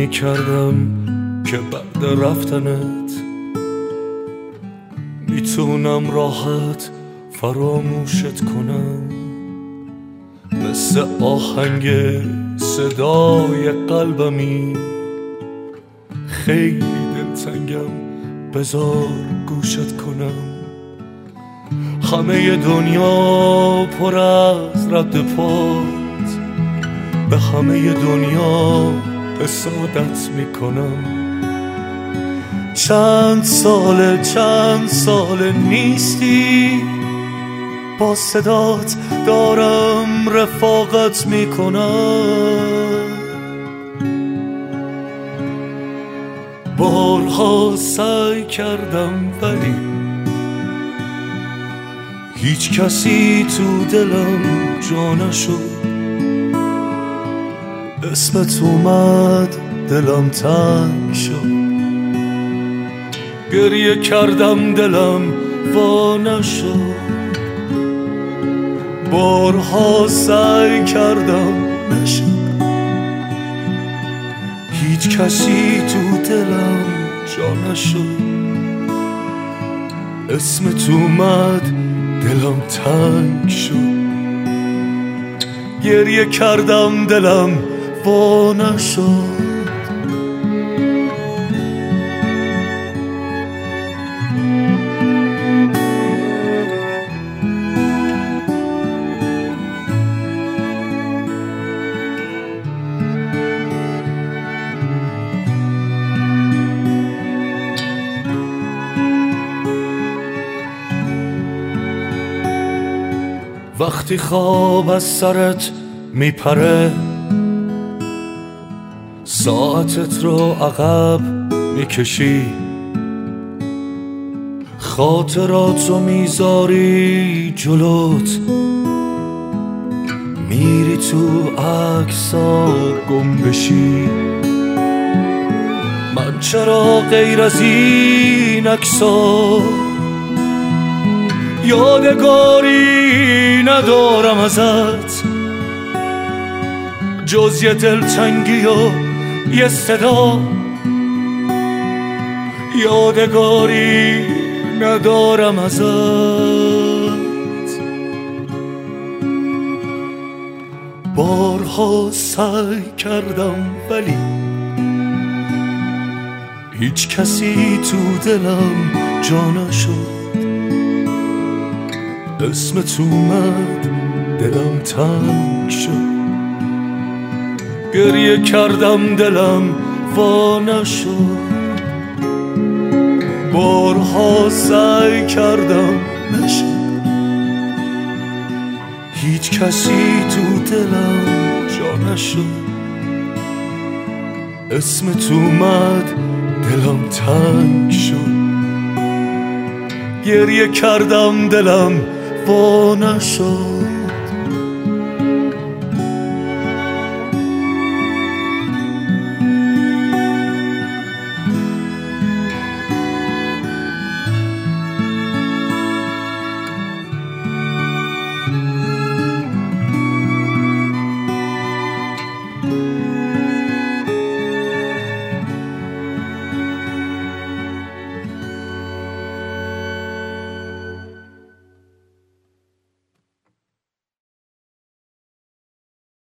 میکردم که بعد رفتنت میتونم راحت فراموشت کنم، مثل آهنگ صدای قلبمی. خیلی دلتنگم بذار گوشت کنم. همه دنیا پر از رد پات، به همه دنیا حسادت میکنم. چند سال نیستی، با صدات دارم رفاقت میکنم. بارها سعی کردم ولی هیچ کسی تو دلم جا نشد. اسمت اومد دلم تنگ شد، گریه کردم دلم وا نشد. بارها سعی کردم نشد، هیچ کسی تو دلم جا نشد. اسمت اومد دلم تنگ شد، گریه کردم دلم وا نشد. وقتی خواب از سرت میپره، ساعتت رو عقب میکشی، خاطراتو میذاری جلوت، میری تو عکس‌ها گم بشی. من چرا غیر از این عکس‌ها یادگاری ندارم ازت، جز یه دلتنگی و یه صدا. یادگاری ندارم ازت. بارها سعی کردم ولی هیچ کسی تو دلم جا نشد. اسمت اومد دلم تنگ شد، گریه کردم دلم وا نشد. بارها سعی کردم نشد، هیچ کسی تو دلم جا نشد. اسمت اومد دلم تنگ شد، گریه کردم دلم وا نشد.